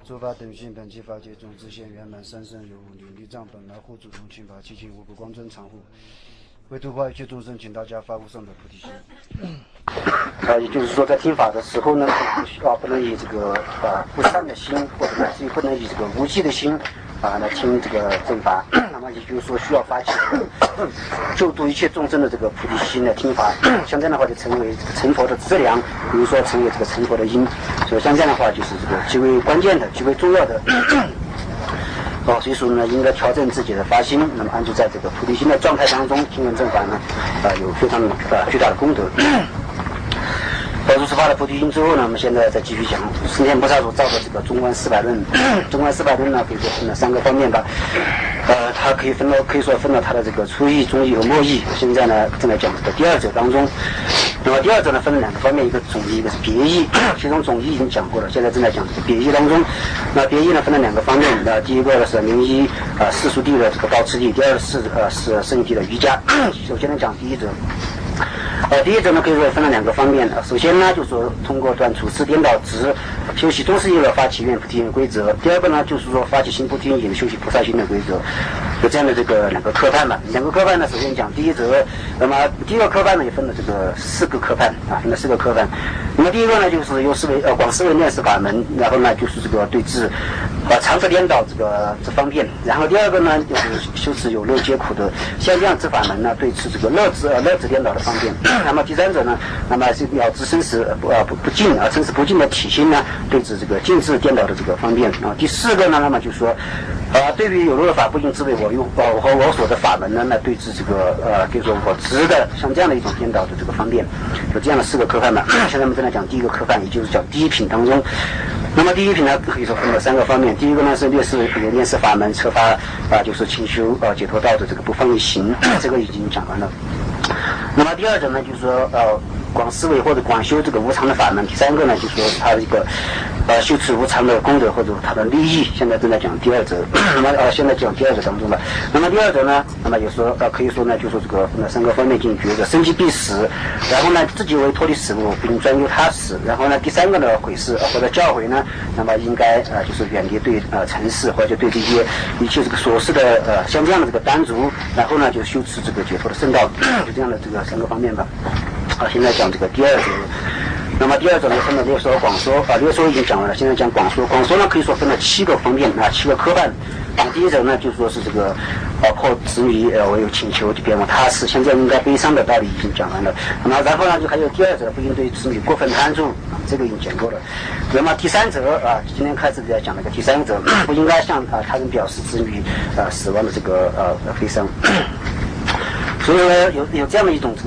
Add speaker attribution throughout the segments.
Speaker 1: 诸法等性本机法界中自现圆满三圣有无理力藏本来护主同清法七情无不光真常护，为度化一切众生，请大家发无上的菩提心。也就是说，在听法的时候呢，不能以这个不善的心，或者乃至于不能以这个无记的心来听这个正法。那么也就是说，需要发起救度一切众生的这个菩提心来听法。像这样的话，就成为成佛的资粮，比如说成为这个成佛的因。所以像这样的话，就是这个极为关键的、极为重要的。所以说呢，应该调整自己的发心，那么安住在这个菩提心的状态当中，听闻正法呢，有非常巨大的功德。入十法的菩提心之后呢，我们现在再继续讲释天菩萨所造的这个中观400论。中观400论呢，可以说分了3个方面吧。它可以说分了它的这个初义、中义和末义。现在呢，正在讲这个第二者当中。那么第二者呢，分了2个方面，一个总义，一个是别义。其中总义已经讲过了，现在正在讲这个别义当中。那别义呢，分了2个方面。第一个呢是名义世俗谛的这个道次第，第二个是圣谛的瑜伽。首先呢讲第一者。第一者呢可以说分了2个方面。首先呢就是说通过断处次颠倒执，修习宗师业了发起愿菩提心的规则。第二个呢就是说发起行菩提心修习菩萨心的规则。有这样的这个2个科判嘛。2个科判呢，首先讲第一者。那么第一个科判呢也分了这个4个科判分了4个科判。那么第一个呢就是由广思维念识法门，然后呢就是这个对治常识颠倒这方面。然后第二个呢就是修持有乐皆苦的像这样之法门呢，对治这个乐知颠倒的方面。那么第三者呢，那么是要知生死不净生死不净的体心呢，对治这个净智颠倒的这个方面。第4个呢，那么就是说对于有漏的法不应知为我和我所的法门呢，那对治这个就是说我执的像这样的一种颠倒的这个方面。有这样的4个科判嘛。现在我们正在讲第一个科判，也就是讲第一品当中。那么第一品呢可以说分了3个方面。第一个呢是念识法门策发就是勤修解脱道的这个不放逸行，这个已经讲完了。那么第二者呢就是说广思维或者广修这个无常的法门。第3个呢就是说他的一个修持无常的功德或者他的利益。现在正在讲第二者。那么现在讲第二者当中了。那么第二者呢，那么有时候可以说呢就是说这个分了3个方面进觉的生机必死，然后呢自己为脱离死路并专忧他死，然后呢第3个呢毁事或者教诲呢，那么应该就是远离对尘世或者对这些一切这个琐事的像这样的这个单足，然后呢就修持这个解脱的圣道。就这样的这个3个方面吧。现在讲这个第二者。那么第二种呢分了略说广说略说已经讲完了，现在讲广说。广说呢可以说分了7个方面7个科判。第一种呢就说是这个破执迷我有请求就别忘他事，现在应该悲伤的道理已经讲完了。那么然后呢就还有第二者不应对执迷过分贪著，这个已经讲过了。那么第三者今天开始在讲那个第三者不应该向他人表示执迷死亡的这个悲伤。所以呢，有这样的一种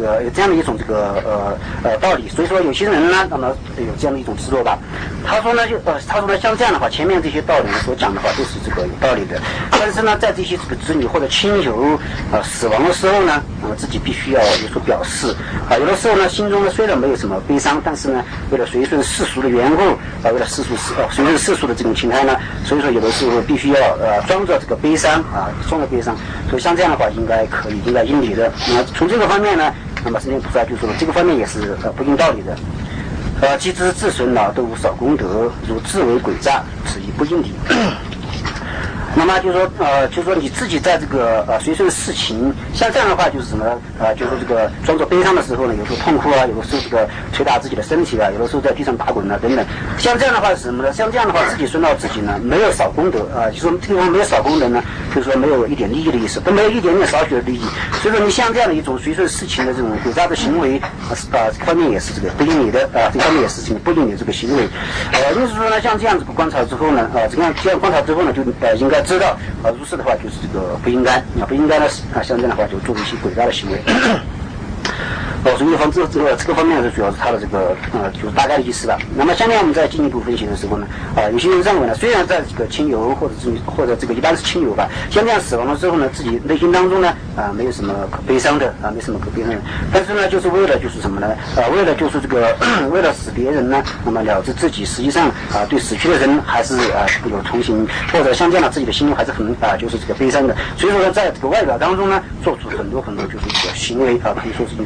Speaker 1: 道理。所以说有些人呢，那么有这样的一种执着吧。他说呢，像这样的话，前面这些道理所讲的话都是这个有道理的。但是呢，在这些这个子女或者亲友死亡的时候呢，那么自己必须要有所表示有的时候呢，心中呢虽然没有什么悲伤，但是呢，为了随顺世俗的缘故为了随顺世俗的这种情态呢，所以说有的时候必须要装着这个悲伤装着悲伤。所以像这样的话，应该应理的。那么从这个方面呢，那么释天菩萨就说这个方面也是不应道理的。既知自损恼都无少功德，如自为诡诈，此亦不应理。那么就是说你自己在这个随顺事情，像这样的话就是什么就是这个装作悲伤的时候呢，有时候痛哭有的时候这个捶打自己的身体有的时候在地上打滚等等。像这样的话是什么呢？像这样的话自己损到自己呢，没有少功德就说这个地方没有少功德呢，就是说没有一点利益的意思，都没有一点点少许的利益。所以说你像这样的一种随顺事情的这种诡诈的行为这方面也是这个不应理的这方面也是不应理这个行为。就是说呢，像这样子观察之后呢这样观察之后呢，就应该知道如是的话就是这个不应该不应该呢像这样的话就做一些诡诈的行为。所以这个方面是主要是他的这个就是大概的意思吧。那么下面我们再进一步分析的时候呢有些人认为呢，虽然在这个亲友或者这个一般是亲友吧，像这样死亡了之后呢，自己内心当中呢没有什么可悲伤的没什么可悲伤的，但是呢就是为了就是什么呢为了就是这个为了使别人呢那么了知自己实际上对死去的人还是有同情，或者像这样的自己的心中还是很就是这个悲伤的。所以说呢在这个外表当中呢做出很多就是这个行为可以说是一种诡诈的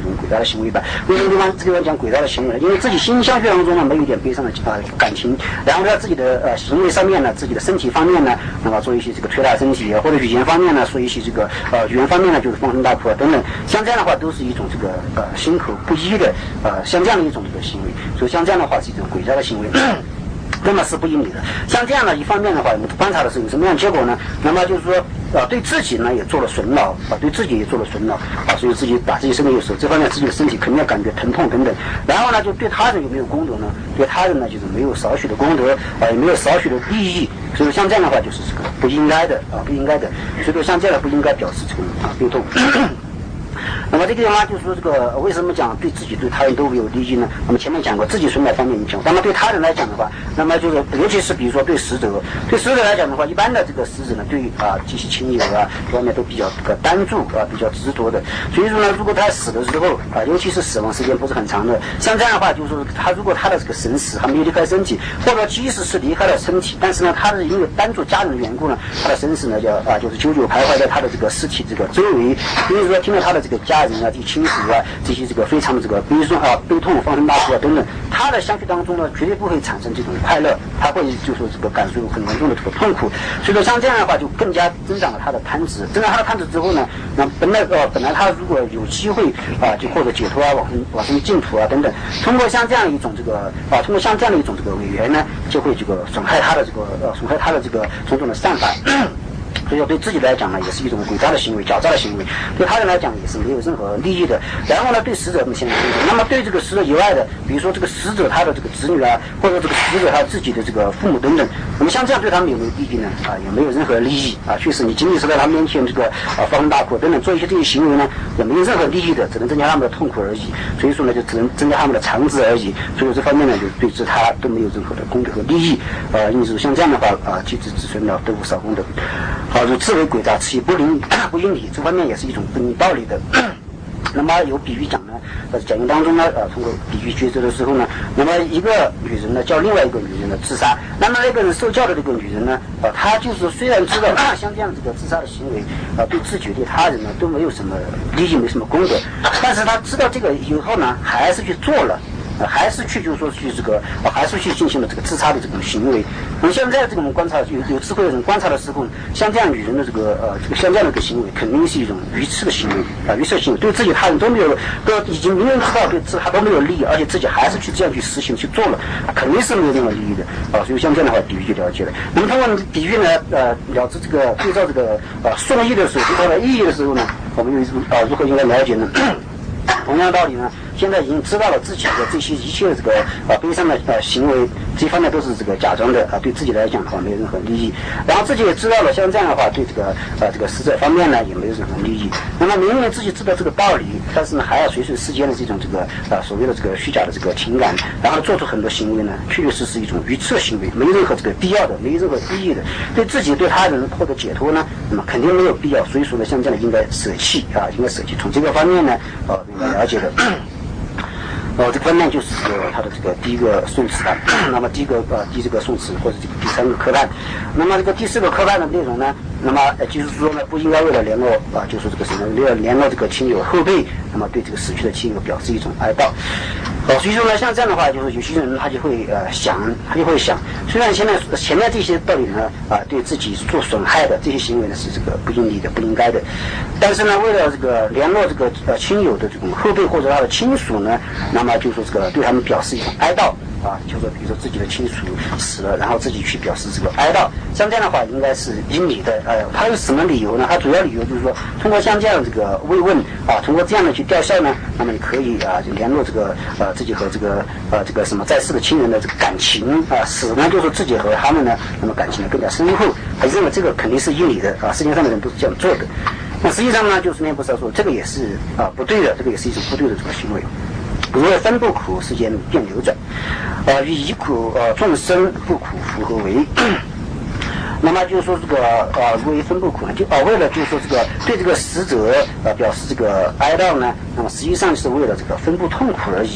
Speaker 1: 行为吧。为什么这个地方讲鬼道的行为呢？因为自己心相续当中呢没有一点悲伤的感情，然后呢自己的行为上面呢，自己的身体方面呢，那么做一些这个推拉身体啊，或者语言方面呢，说一些这个语言方面呢就是放声大哭啊等等，像这样的话都是一种这个心口不一的像这样的一种这个行为，所以像这样的话是一种鬼道的行为。那么是不应理的。像这样的一方面的话，我们观察的是有什么样的结果呢？那么就是说，对自己呢也做了损恼对自己也做了损恼所以自己把自己身体有时候这方面自己的身体肯定要感觉疼痛等等。然后呢，就对他人有没有功德呢？对他人呢就是没有少许的功德也没有少许的利益。所以像这样的话就是这个不应该的不应该的。所以说像这样的不应该表示这个悲痛。那么这个地方就是说，这个为什么讲对自己对他人都没有利益呢？我们前面讲过，自己损害方面影响。那么对他人来讲的话，那么就是尤其是比如说对死者来讲的话，一般的这个死者呢，对这些亲友方面都比较单注比较执着的。所以说呢，如果他死的时候尤其是死亡时间不是很长的，像这样的话，就是说他如果他的这个神识还没有离开身体，或者即使是离开了身体，但是呢，他是因为单注家人的缘故呢，他的神识呢就是久久徘徊在他的这个尸体这个周围，比如说听到他的这个家人这些亲属这些这个非常的这个悲痛放声大哭等等，他的相续当中呢绝对不会产生这种快乐，他会就是说这个感受很严重的这个痛苦。所以说像这样的话就更加增长了他的贪执，增长他的贪执之后呢，那本来他如果有机会就获得解脱往生净土等等，通过像这样一种这个通过像这样的一种这个违缘呢，就会这个损害他的这个种种的善法。所以说对自己来讲呢，也是一种诡诈的行为、狡诈的行为；对他人来讲也是没有任何利益的。然后呢，对死者我们现在说，那么对这个死者以外的，比如说这个死者他的这个子女或者这个死者他自己的这个父母等等，那么像这样对他们有没有利益呢？也没有任何利益确实你仅仅是在他们面前这个放声大哭等等做一些这些行为呢，也没有任何利益的，只能增加他们的痛苦而已。所以说呢，就只能增加他们的肠子而已。所以这方面呢，就对他都没有任何的功德和利益因此像这样的话积子子孙得无少功德。好，就自为诡诈，此亦不应理，这方面也是一种不明道理的。那么有比喻讲呢，讲义当中呢，通过比喻抉择的时候呢，那么一个女人呢叫另外一个女人呢自杀，那么那个人受教的这个女人呢，她就是虽然知道像这样这个自杀的行为对自己对他人呢都没有什么利益，没什么功德，但是她知道这个以后呢，还是去做了。还是去就是说去这个还是去进行了这个自杀的这种行为。那么现在这个我们观察有智慧的人观察的时候，像这样女人的这个像这样的一个行为，肯定是一种愚痴的行为愚痴的行为，对自己他人都已经明明知道对自他都没有利益，而且自己还是去这样去实行去做了，肯定是没有任何利益的所以像这样的话比喻就了解了。那么通过比喻呢了知这个对照这个颂义的时候，对照了意义的时候呢，我们又如何应该了解呢？同样道理呢，现在已经知道了自己的这些一切的这个悲伤的行为，这方面都是这个假装的对自己来讲的话没有任何利益。然后自己也知道了，像这样的话对这个死者方面呢也没有任何利益。那么明明自己知道这个道理，但是呢还要随随世间的这种这个所谓的这个虚假的这个情感，然后做出很多行为呢，确确实实一种愚痴的行为，没有任何这个必要的，没有任何意义的。对自己对他人获得解脱呢，那么肯定没有必要。所以说呢，像这样的应该舍弃应该舍弃。从这个方面呢应该了解的。这个方面就是他的这个第一个宋词那么第一个宋词或者这个第三个科判。那么这个第四个科判的内容呢，那么就是说呢，不应该为了联络就是这个什么联络这个亲友后辈，那么对这个死去的亲友表示一种哀悼。所以说呢，像这样的话，就是有些人他就会想，虽然前面这些道理呢对自己做损害的这些行为呢是这个不应理的、不应该的，但是呢，为了这个联络这个亲友的这种后辈或者他的亲属呢，那么就说这个对他们表示一种哀悼就说比如说自己的亲属死了，然后自己去表示这个哀悼，像这样的话应该是应理的。他有什么理由呢？他主要理由就是说，通过像这样这个慰问通过这样的去吊孝呢，那么你可以就联络这个自己和这个什么在世的亲人的这个感情死呢就是说自己和他们呢，那么感情呢更加深厚。他认为这个肯定是应理的世界上的人都是这样做的。那实际上呢，就是念菩萨说这个也是不对的，这个也是一种不对的这个行为。如为分不苦，世间变流转，与以苦众生不苦符合为。那么就是说这个如为分不苦呢，就为了就是说这个对这个死者表示这个哀悼呢，那么实际上是为了这个分不痛苦而已。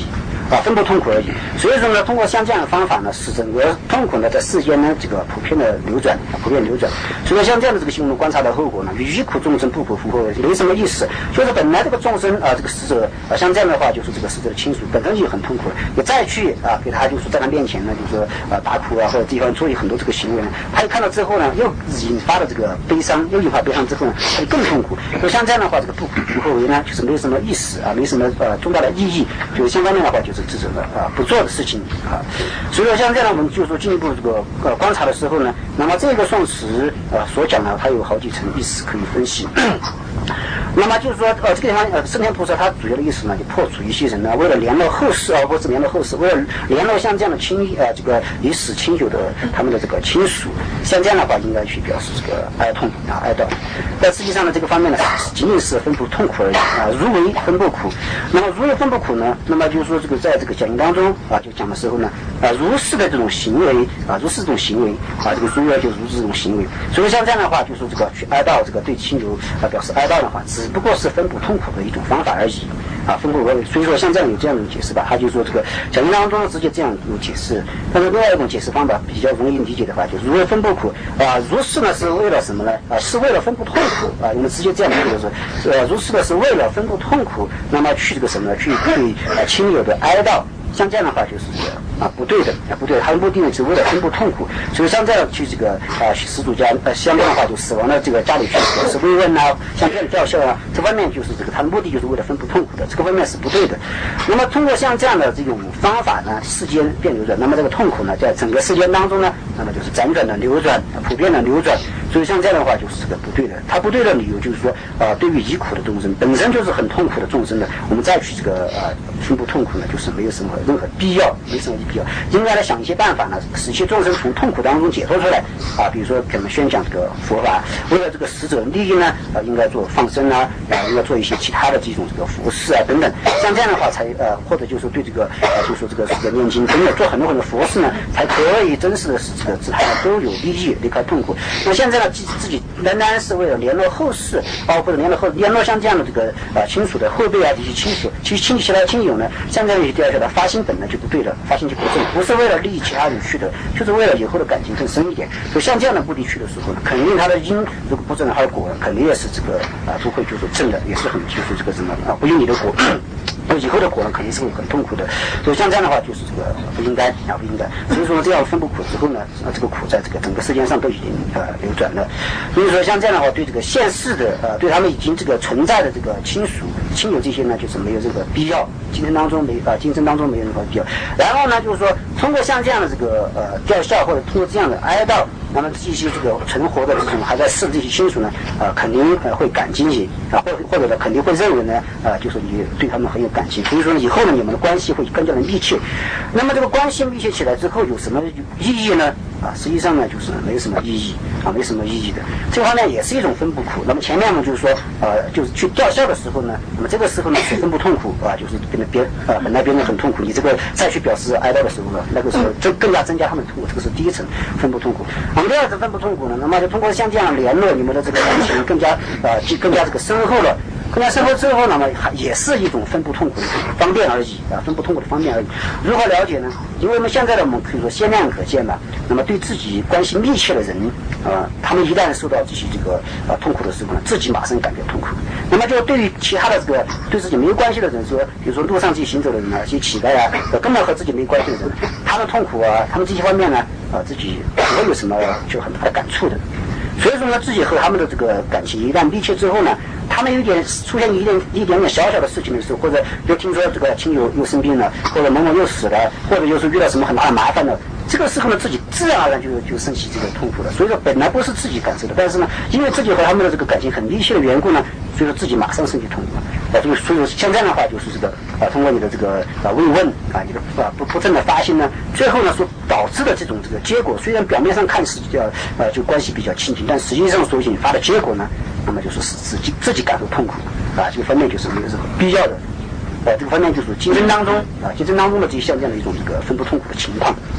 Speaker 1: 分布痛苦而已。所以说呢，通过像这样的方法呢，使整个痛苦呢在世间呢这个普遍流转。所以说像这样的这个新闻观察的后果呢，欲苦众生不可复后，没什么意思。就是本来这个众生这个死者像这样的话，就是这个死者的亲属本身就很痛苦，你再去给他就是在他面前呢，就是打苦或者地方做很多这个行为呢，他一看到之后呢，又引发了这个悲伤，又引发悲伤之后呢，他就更痛苦。所以像这样的话，这个不苦不后为呢，就是没有什么意思没什么重大的意义。就是相方面的话，就是这种不做的事情所以说像这样我们就是说进一步这个观察的时候呢，那么这个宋词所讲呢，它有好几层意思可以分析。那么就是说这个地方升天菩萨他主要的意思呢，就破除一些人呢为了联络后世或者联络后世，为了联络像这样的这个已死亲友的他们的这个亲属，像这样的话应该去表示这个哀痛哀悼。但实际上呢，这个方面呢仅仅是分布痛苦而已如为分布苦。那么如为分布苦呢，那么就是说这个在这个讲义当中就讲的时候呢如是的这种行为如是这种行为这个如为就如是这种行为。所以像这样的话，就是说这个去哀悼这个对亲友表示哀悼的话，只不过是分布痛苦的一种方法而已分布而已。所以说像这样有这样的解释吧，他就说这个讲义当中直接这样有解释。但是另外一种解释方法比较容易理解的话，就是如为分布苦如是呢是为了什么呢是为了分布痛苦我们直接这样理解就是如是呢是为了分布痛苦，那么去这个什么呢去对亲友的哀悼。像这样的话就是不对的不对，他的目的呢是为了分布痛苦。所以像这样去这个死主家像这样的话就死亡的这个家里去是慰问像这样吊孝这方面就是这个他的目的就是为了分布痛苦的，这个方面是不对的。那么通过像这样的这种方法呢，世间变流转，那么这个痛苦呢在整个世间当中呢，那么就是辗转的流转普遍的流转。所以像这样的话就是这个不对的。它不对的理由就是说对于已苦的众生本身就是很痛苦的众生呢，我们再去这个分布痛苦呢，就是没有什么任何必要，没什么必要。应该来想一些办法呢，使其众生从痛苦当中解脱出来比如说可能宣讲这个佛法，为了这个死者利益呢应该做放生应该做一些其他的这种这个服饰等等。像这样的话才或者就是对这个就是说这个念经等等做很多服饰呢，才可以真实的使这个自他都有利益，离开痛苦。那现在呢自己单单是为了联络后世或者联络像这样的这个亲属的后辈这些亲属，其实亲戚其他亲友呢，像这样一些第二条的发心本来就不对了，发心就不正，不是为了利益其他人去的，就是为了以后的感情更深一点。所以像这样的目的去的时候呢，肯定他的因如果不正，他的果肯定也是这个不会就是正的，也是很就是这个什么不应你的果。以后的果呢肯定是会很痛苦的。所以像这样的话就是这个不应该不应该。所以说这样分布苦之后呢这个苦在这个整个世界上都已经流转了。所以说像这样的话对这个现世的对他们已经这个存在的这个亲属亲友这些呢就是没有这个必要，精神当中没有任何必要。然后呢就是说通过像这样的这个吊孝或者通过这样的哀悼，那么这些这个存活的这种还在世的这些亲属呢肯定会感激你或者呢肯定会认为呢就是你对他们很有感情，所以说呢以后呢你们的关系会更加的密切。那么这个关系密切起来之后有什么意义呢实际上呢就是没有什么意义没什么意义的。这方面也是一种分布苦。那么前面呢就是说就是去吊孝的时候呢，那么这个时候呢是分布痛苦就是本来别人很痛苦，你这个再去表示哀悼的时候呢，那个时候就更加增加他们的痛苦，这个是第一层分布痛苦。那么第二层分布痛苦呢，那么就通过像这样联络你们的这个感情更加这个深厚了。更加深厚之后，那么也是一种分布痛苦的方便而已分布痛苦的方便而已。如何了解呢？因为我们现在的我们可以说鲜亮可见那么对自己关系密切的人他们一旦受到这些这个痛苦的时候呢，自己马上感觉痛苦。那么就对于其他的这个对自己没有关系的人说，比如说路上这些行走的人一些乞丐根本和自己没关系的人，他的痛苦他们这些方面呢自己不会有什么就很大的感触的。所以说呢，自己和他们的这个感情一旦密切之后呢，他们出现一点小小的事情的时候，或者就听说这个亲友又生病了，或者某某又死了，或者又是遇到什么很大的麻烦了，这个时候呢，自己自然而然就升起这个痛苦了。所以说本来不是自己感受的，但是呢，因为自己和他们的这个感情很密切的缘故呢，所以说自己马上升起痛苦了。所以说像这样的话，就是这个通过你的这个慰问你的不正的发心呢，最后呢所导致的这种这个结果，虽然表面上看似就关系比较亲近，但实际上所引发的结果呢，那么就是自己感受痛苦这个方面就是没有任何必要的。这个方面就是竞争当中的这像这样的一种这个分布痛苦的情况。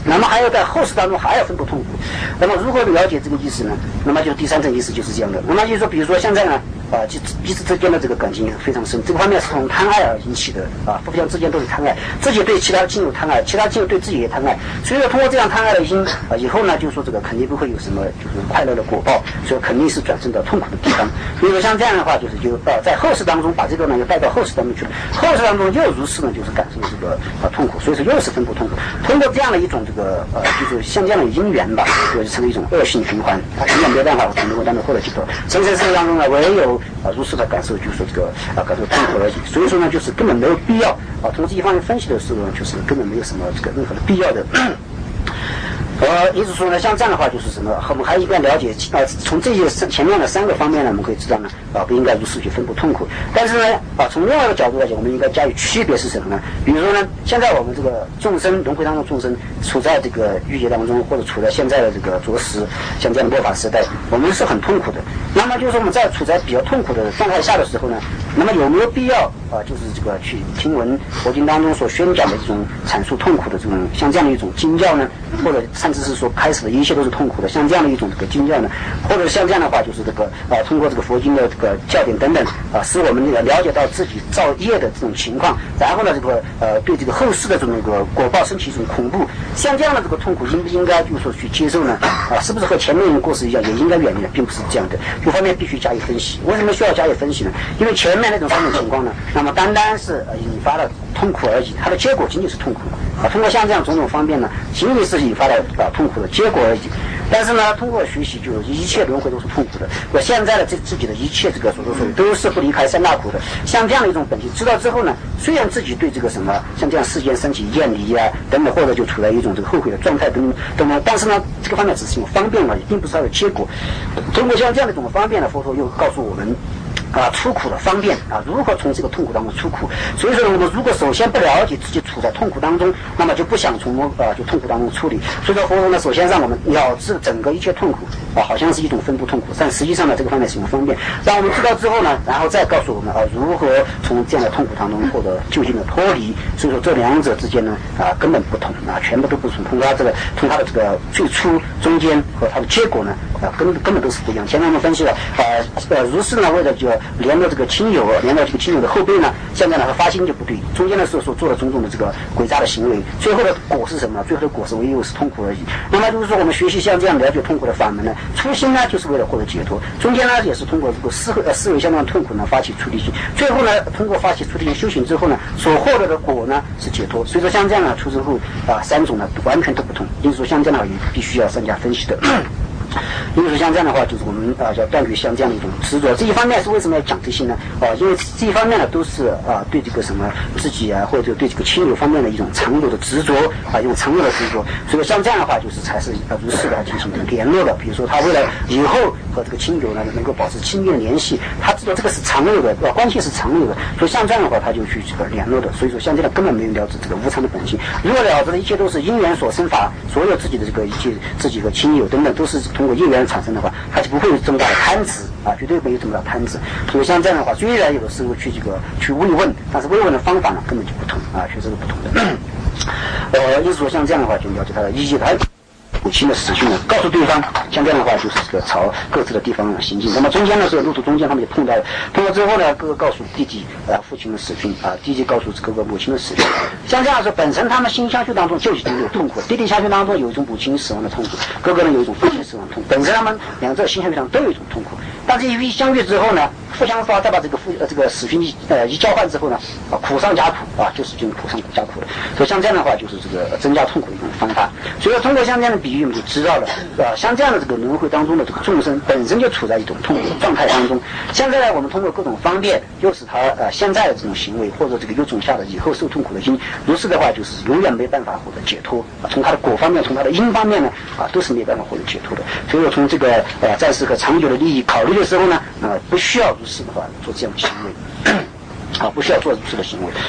Speaker 2: 那么还要在后世当中还要分布痛苦。那么如何了解这个意思呢？那么就第三层意思就是这样的。那么就是说，比如说现在呢，彼此之间的这个感情非常深，这个方面是从贪爱而引起的互相之间都是贪爱，自己对其他亲友贪爱，其他亲友对自己也贪爱，所以说通过这样贪爱的心以后呢，就是说这个肯定不会有什么就是快乐的果报，所以肯定是转生到痛苦的地方。比如说像这样的话，就是在后世当中把这个呢又带到后世当中去了，后世当中又如是呢就是感受这个痛苦，所以说又是分布痛苦。通过这样的一种这个就是像这样的因缘吧，就成了一种恶性循环根本没有办法从中当中获得解脱。生生世世当中呢，唯有如是的感受，就是说这个感受痛苦而已。所以说呢，就是根本没有必要从这一方面分析的时候呢，就是根本没有什么这个任何的必要的。也就是说呢，像这样的话就是什么？我们还应该了解从这些前面的3个方面呢，我们可以知道呢，不应该如此去分布痛苦。但是呢，从另外一个角度来讲，我们应该加以区别是什么呢？比如说呢，现在我们这个众生轮回当中众生处在这个欲界当中，或者处在现在的这个着实像这样的末法时代，我们是很痛苦的。那么就是说我们在处在比较痛苦的状态下的时候呢，那么有没有必要就是这个去听闻佛经当中所宣讲的这种阐述痛苦的这种像这样的一种经教呢？或者甚至是说开始的一切都是痛苦的，像这样的一种这个经教呢？或者像这样的话，就是这个通过这个佛经的这个教典等等使我们这个了解到自己造业的这种情况，然后呢这个对这个后世的这种果报升起一种恐怖，像这样的这个痛苦应不应该就是说去接受呢？是不是和前面的故事一样，也应该远离的，并不是这样的。这方面必须加以分析。为什么需要加以分析呢？因为前面那种3种情况呢，那么单单是引发了痛苦而已，它的结果仅仅是痛苦通过像这样种种方面呢，仅仅是引发了痛苦的结果而已。但是呢，通过学习，就一切轮回都是痛苦的。我现在的自己的一切这个所作所为都是不离开三大苦的。像这样的一种本性知道之后呢，虽然自己对这个什么像这样世间升起厌离等等，或者就处在一种这个后悔的状态等等，但是呢，这个方面只是一种方便而已，并不是它的结果。通过像这样的一种方便呢，佛陀又告诉我们出苦的方便如何从这个痛苦当中出苦。所以说我们如果首先不了解自己处在痛苦当中，那么就不想从就痛苦当中处理。所以说佛陀呢，首先让我们了知整个一切痛苦好像是一种分布痛苦，但实际上呢，这个方面是一种方便。让我们知道之后呢，然后再告诉我们如何从这样的痛苦当中获得究竟的脱离。所以说这2者之间呢根本不同全部都不同。从它的这个最初、中间和它的结果呢根本都是不一样。前面我们分析了如是呢，为了就联络这个亲友，联络这个亲友的后辈呢，现在呢和发心就不对，中间的时候所做的种种的这个诡诈的行为，最后的果是什么？最后的果是唯有是痛苦而已。那么就是说我们学习像这样了解痛苦的法门呢，初心呢就是为了获得解脱，中间呢也是通过这个思维相当痛苦呢发起出离心，最后呢通过发起出离心修行之后呢，所获得的果呢是解脱。所以说像这样呢出生后3种呢完全都不同，因此说像这样的话也必须要善加分析的。因为像这样的话，就是我们要断绝像这样的一种执着。这一方面是为什么要讲这些呢？因为这一方面呢都是对这个什么自己或者对这个亲友方面的一种常有的执着一种常有的执着。所以像这样的话，就是才是如是的进行联络的。比如说他为了以后和这个亲友呢能够保持亲密的联系，他知道这个是常有的关系是常有的，所以像这样的话他就去这个联络的。所以说像这样根本没有了知这个无常的本性。如果了知的一切都是因缘所生法，所有自己的这个一切自己的亲友等等都是通过因缘产生的话，他就不会有这么大的贪执绝对没有这么大的贪执。所以像这样的话，虽然有的时候去慰问，但是慰问的方法呢根本就不同确实是不同的。因此说像这样的话，就了解他的意义，他母亲的死讯呢，告诉对方，像这样的话就是这个朝各自的地方行进。那么中间呢是路途中间他们就碰到了，碰到之后呢，各个告诉弟弟父亲的死讯弟弟告诉这个母亲的死讯。像这样说，本身他们心相续当中就已经有痛苦，弟弟相续当中有一种母亲死亡的痛苦，哥哥呢有一种父亲死亡的痛苦，本身他们2者心相续当中都有一种痛苦。但是一相遇之后呢，互相发再把这个死讯一交换之后呢，苦上加苦就是这种苦上加苦的。所以像这样的话，就是这个增加痛苦的一种方法。所以通过像这样的比喻，我们就知道了像这样的这个轮回当中的这个众生本身就处在一种痛苦的状态当中。现在呢，我们通过各种方便，诱使他现在的这种行为，或者这个又种下的以后受痛苦的因，如是的话就是永远没办法获得解脱从他的果方面，从他的因方面呢都是没办法获得解脱的。所以说从这个暂时和长久的利益考虑的时候呢，不需要如是的话做这样的行为不需要做如此的行为。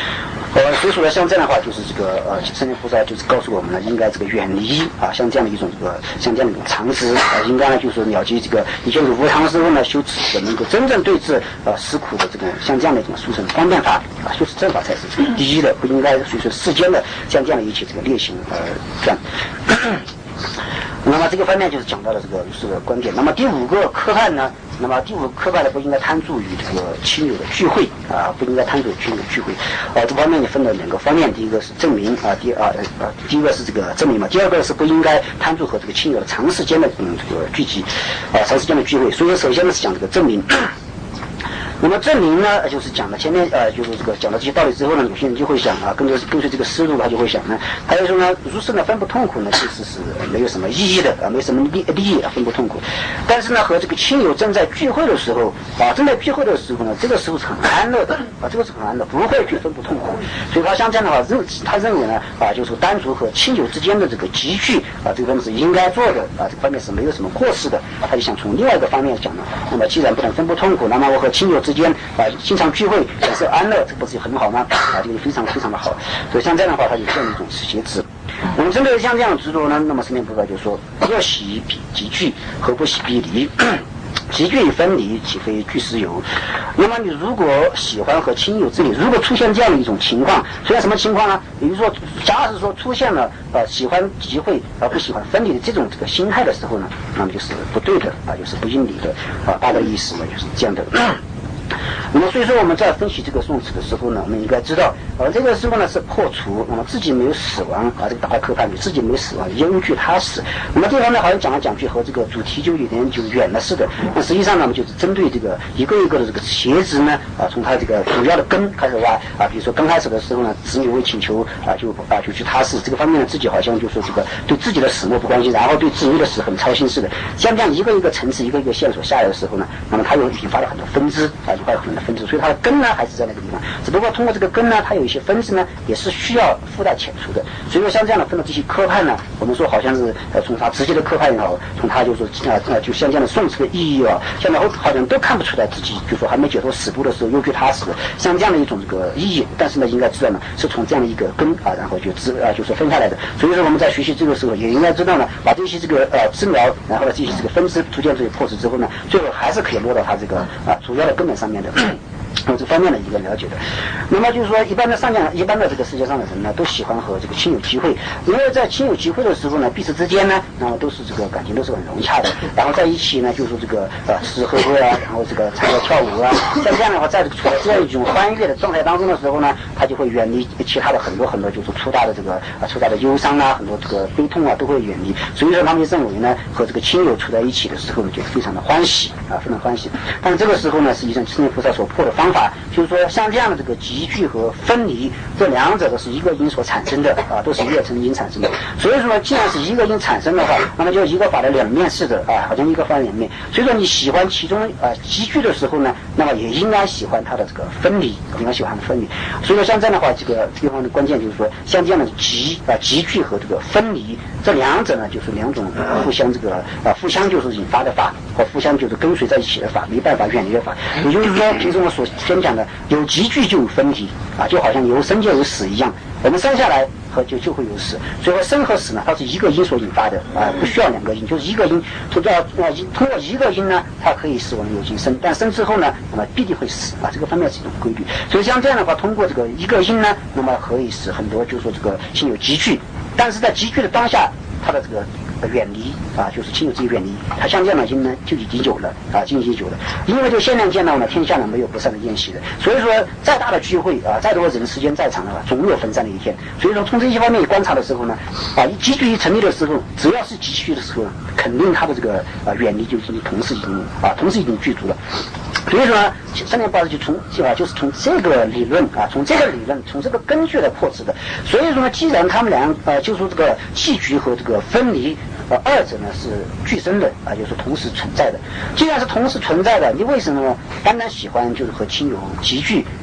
Speaker 2: 所以说呢，像这样的话，就是这个圣贤菩萨就是告诉我们呢，应该这个远离像这样的一种像这样的一种常识应该呢就是说了解这个一切无常时候呢，修持能够真正对治实苦的这种像这样的一种殊胜方便法修持正法才是这个第一的，不应该随随世间的像这样的一切这个劣行转。那么这个方面就是讲到了这个观点。那么第五个科判呢？那么第五个科判呢，不应该贪著于这个亲友的聚会不应该贪著于亲友的聚会。这方面也分了两个方面，第一个是证明第一个是这个证明嘛，第二个是不应该贪著和这个亲友的长时间的这个聚集长时间的聚会。所以说，首先呢是讲这个证明。那么证明呢，就是讲了前面就是这个讲了这些道理之后呢，有些人就会想跟随这个思路，他就会想呢，他就说呢，如是呢分不痛苦呢，其实是没有什么意义的没什么利益分不痛苦。但是呢，和这个亲友正在聚会的时候正在聚会的时候呢，这个时候是很安乐的这个是很安乐，不会去分不痛苦。所以他像这样的话，他认为呢就是单独和亲友之间的这个集聚这个方面是应该做的这个方面是没有什么过失的。他就想从另外一个方面讲呢，那么既然不能分不痛苦，那么我和亲友之间经常聚会享受安乐，这不是很好吗？这个非常非常的好。所以像这样的话，它有这样一种邪执。我们针对像这样的执着呢，那么圣贤菩萨就说：若喜集聚，何不喜必离？集聚与分离，岂非俱实有？那么你如果喜欢和亲友之理，如果出现这样的一种情况，出现什么情况呢？比如说，假使说出现了喜欢集会而不喜欢分离的这个心态的时候呢，那么就是不对的就是不应理的大概意思呢就是这样的。那么所以说我们在分析这个宋词的时候呢，我们应该知道这个时候呢是破除那么自己没有死亡这个大概科判自己没有死亡，忧惧他死。那么这方面好像讲来讲去和这个主题就有点就远了似的。那实际上呢，我们就是针对这个一个一个的这个邪执呢从它这个主要的根开始挖比如说刚开始的时候呢，子女会请求就去他死这个方面呢，自己好像就说这个对自己的死漠不关心，然后对子女的死很操心似的。像这样一个一个层次一个一个线索下来的时候呢，那么它又引发了很多分支引发了很多分支，所以它的根呢还是在那个地方，只不过通过这个根呢，它有一些分支呢也是需要附带遣除的。所以说像这样的分的这些科判呢，我们说好像是从它直接的科判也好，从它就说就像这样的宋词的意义现在好像都看不出来自己就说还没解脱死度的时候忧惧他死，像这样的一种这个意义。但是呢，应该知道呢是从这样的一个根然后就是分下来的。所以说我们在学习这个时候也应该知道呢，把这些这个枝苗，然后呢这些这个分支逐渐这些破除之后呢，最后还是可以落到它这个主要的根本上面的。这方面的一个了解的。那么就是说一般的这个世界上的人呢，都喜欢和这个亲友聚会，因为在亲友聚会的时候呢，彼此之间呢都是这个感情都是很融洽的，然后在一起呢就是这个吃吃喝喝然后这个唱歌跳舞像这样的话，在处在这样一种欢悦的状态当中的时候呢，他就会远离其他的很多就是粗大的忧伤很多这个悲痛都会远离。所以说他们认为呢，和这个亲友处在一起的时候呢，就非常的欢喜非常欢喜。但是这个时候呢，实际上释迦菩萨所破的方法就是说，像这样的这个集聚和分离这两者都是一个因所产生的都是一个因产生的。所以说既然是一个因产生的话，那么就一个法的两面似的好像一个法的两面。所以说你喜欢其中集聚的时候呢，那么也应该喜欢它的这个分离，应该喜欢分离。所以说像这样的话，这个地方的关键就是说，像这样的集聚和这个分离这两者呢，就是两种互相互相就是引发的法和互相就是跟随在一起的法，没办法远离的法。也就是说，平时我们所先讲的有集聚就有分离就好像有生就有死一样，我们生下来和就会有死，所以说生和死呢，它是一个因所引发的不需要两个因，就是一个因通过一个因呢，它可以使我们有今生，但生之后呢，那么必定会死这个方面是一种规律。所以像这样的话，通过这个一个因呢，那么可以使很多就是说这个亲友集聚，但是在集聚的当下，它的这个远离就是亲友之间远离，它像这样的因呢就已经有了就已经有了。因为就现量见到呢，天下呢没有不散的宴席的，所以说再大的聚会再多人时间在场的话，总有分散的一天。所以说从这些方面观察的时候呢集聚一成立的时候，只要是集聚的时候，肯定它的这个远离就已经同时已经具足了。所以说呢，三年八字就是从这个理论从这个根据来破斥的。所以说呢，既然他们俩就说这个集聚和这个分离二者呢是俱生的就是同时存在的。既然是同时存在的，你为什么单单喜欢就是和亲友集聚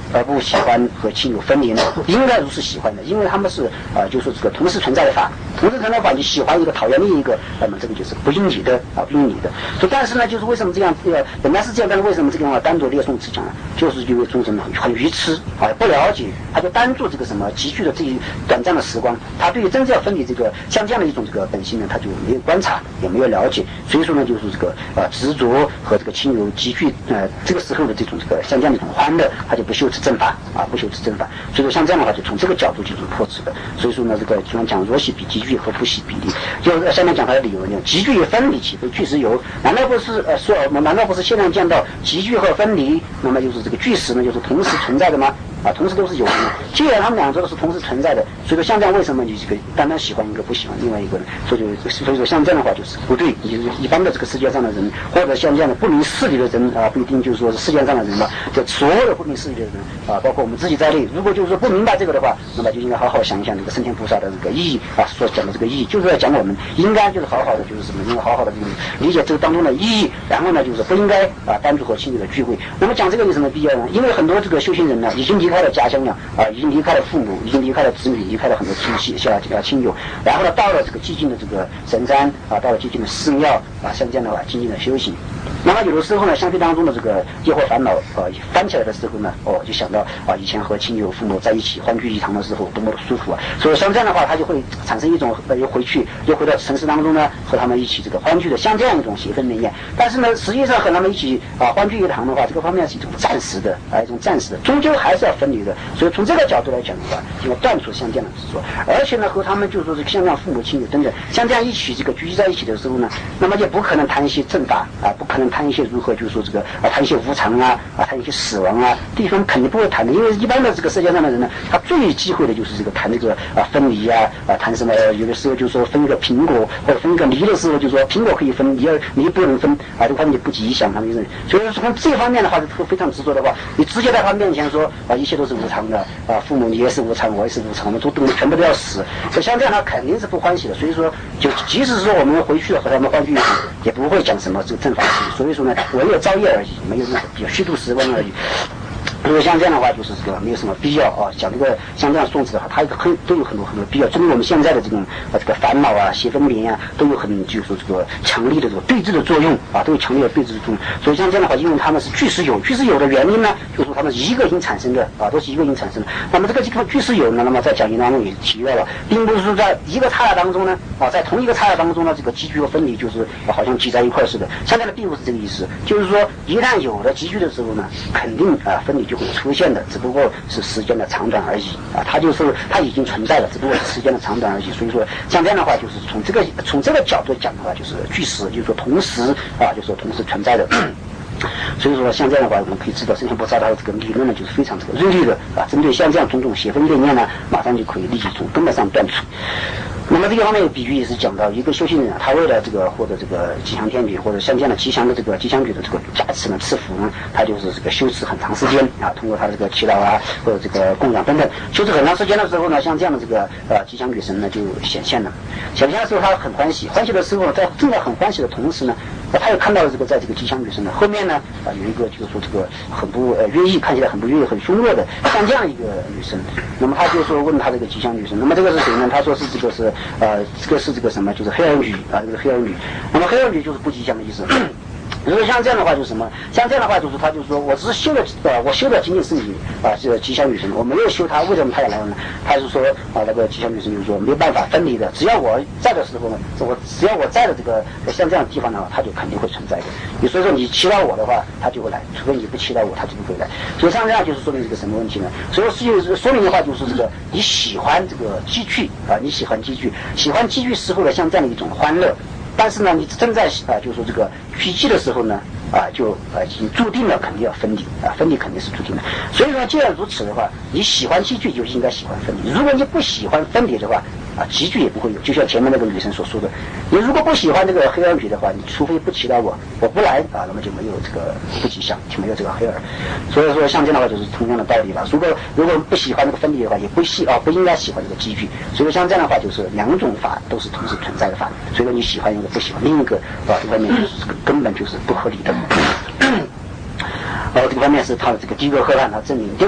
Speaker 2: 而不喜欢和亲友分离呢？应该如是喜欢的，因为他们是就是说这个同时存在的法，同时存在的法，你喜欢一个讨厌另一个，那么这个就是不应你的不应你的。所以但是呢，就是为什么这样本来是这样，但是为什么这个地方单独列宋词讲呢？就是因为众生很愚痴不了解，他就单注这个什么急剧的这一短暂的时光，他对于真正要分离这个像这样的一种这个本性呢，他就没有观察，也没有了解，所以说呢，就是这个执着和这个亲友急剧这个时候的这种这个像这样的一种欢乐，他就不修持正法不修持正法，所以说像这样的话就从这个角度进行破斥的。所以说呢，这个就讲若喜比急剧和不喜比例，就下面讲它的理由呢，急剧分离岂非俱实有？难道不是难道不是现在见到急剧和分离，那么就是这个俱实呢，就是同时存在的吗？同时都是有的。既然他们两者都是同时存在的，所以说像这样为什么你这个单单喜欢一个不喜欢另外一个呢？所以说像这样的话就是不对。一般的这个世界上的人，或者像这样的不明事理的人不一定就是说是世界上的人吧，就所有的不明事理的人包括我们自己在内，如果就是说不明白这个的话，那么就应该好好想一想这个升天菩萨的这个意义所讲的这个意义，就是要讲我们应该就是好好的就是什么，应该好好的这个理解这个当中的意义，然后呢就是不应该单独和亲友的聚会。那么讲这个有什么必要呢？因为很多这个修行人呢已经离开了家乡了已经离开了父母，已经离开了子女，离开了很多亲友，然后呢到了这个寂静的这个神山到了寂静的寺庙像这样的话静静的修行。那么有的时候呢，相对当中的这个业惑烦恼翻起来的时候呢就想到以前和亲友父母在一起欢聚一堂的时候多么的舒服所以像这样的话他就会产生一种又回到城市当中呢和他们一起这个欢聚的像这样一种邪分能念。但是呢实际上和他们一起欢聚一堂的话，这个方面是一种暂时的终究还是要分离的。所以从这个角度来讲的话，应该断除像这样的执着，而且呢和他们就是说像这样父母亲友等等像这样一起这个聚集在一起的时候呢，那么就不可能谈一些正法不可能谈一些如何就是说这个谈一些无常谈一些死亡地方肯定不会谈的。因为一般的这个世界上的人呢，他最忌讳的就是这个谈这个分离谈什么有的时候就说分一个苹果或者分一个梨的时候就说苹果可以分梨不能分这个方面就不吉祥他们认为。所以说从这方面的话就非常执着的话，你直接在他面前说一切都是无常的父母你也是无常我也是无常，我们全部都要死，所以像这样他肯定是不欢喜的。所以说就即使说我们回去了和他们欢聚也不会讲什么这个正法事，所以说呢唯有造业而已，没有任何必要虚度时光而已。如果像这样的话就是这个没有什么必要讲这个像这样宋词的话，它都有很多必要，针对我们现在的这种这个烦恼邪分别都有很就是说这个强力的这个对峙的作用都有强烈的对峙的作用。所以像这样的话，因为他们是俱实有的原因呢，就是说他们是一个因产生的都是一个因产生的。那么这个俱实有呢，那么在讲义当中也提到了，并不是说在一个刹那当中呢在同一个刹那当中呢这个集聚和分离就是好像挤在一块似的，像这样的并不是这个意思。就是说一旦有了集聚的时候呢，肯定分离就会出现的，只不过是时间的长短而已它已经存在了，只不过是时间的长短而已。所以说像这样的话就是从这个角度讲的话，就是俱实就是说同时就是说同时存在的。所以说像这样的话，我们可以知道圣贤菩萨他的这个理论呢就是非常这个锐利的针对像这样种种邪分业念呢，马上就可以立即从根本上断除。那么这个方面的比喻也是讲到一个修行人他为了这个获得这个吉祥天女或者像这样的吉祥的这个吉祥女的这个加持呢赐福呢，他就是这个修持很长时间通过他的这个祈祷或者这个供养等等，修持很长时间的时候呢，像这样的这个吉祥女神呢就显现了。显现的时候他很欢喜的时候，在正在很欢喜的同时呢，他又看到了这个在这个吉祥女神的后面呢有一个就是说这个很不愿意，看起来很不愿意很凶恶的像这样一个女生。那么他就说问他这个吉祥女神，那么这个是谁呢？他说是这个是这个是这个什么，就是黑儿女这个黑儿女。那么黑儿女就是不吉祥的意思。如果像这样的话就是什么？像这样的话就是他就是说我只是修了我修的仅仅是你这个吉祥女神，我没有修她，为什么她也来了呢？他是说那个吉祥女神就是说没办法分离的，只要我在的时候呢，只要我在的这个像这样的地方呢，它就肯定会存在的。所以说你祈祷我的话，它就会来；除非你不祈祷我，它就不会来。所以像这样就是说明这个什么问题呢？所以说明的话就是这个你喜欢这个积聚你喜欢积聚时候的像这样的一种欢乐。但是呢，你正在就是说这个聚集的时候呢，就已经注定了肯定要分离分离肯定是注定的。所以说，既然如此的话，你喜欢积聚就应该喜欢分离。如果你不喜欢分离的话，集聚也不会有。就像前面那个女生所说的，你如果不喜欢这个黑儿女的话，你除非不祈祷我不来那么就没有这个不吉祥，就没有这个黑儿。所以说，像这样的话就是同样的道理了。如果不喜欢这个分离的话，也不应该喜欢这个集聚。所以说，像这样的话就是两种法都是同时存在的法。所以说，你喜欢一个不喜欢另一个这方面就是这个根本就是不合理的。这个方面是他的这个第一个荷兰他证明。